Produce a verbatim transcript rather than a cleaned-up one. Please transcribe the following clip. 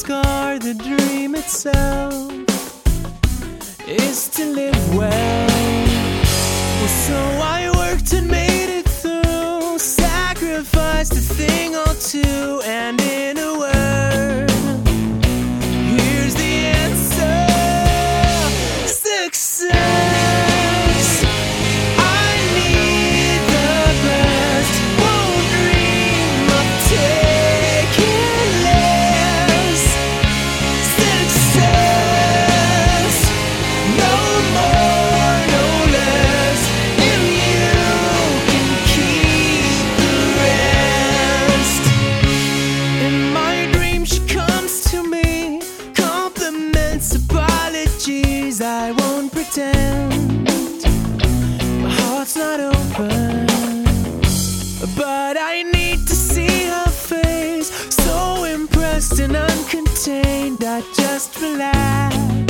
scar, the dream itself is to live well. Well, so I worked and made it through, sacrificed a thing or two, and in a word, here's the answer: success. I won't pretend my heart's not open, but I need to see her face, so impressed and uncontained I just relax.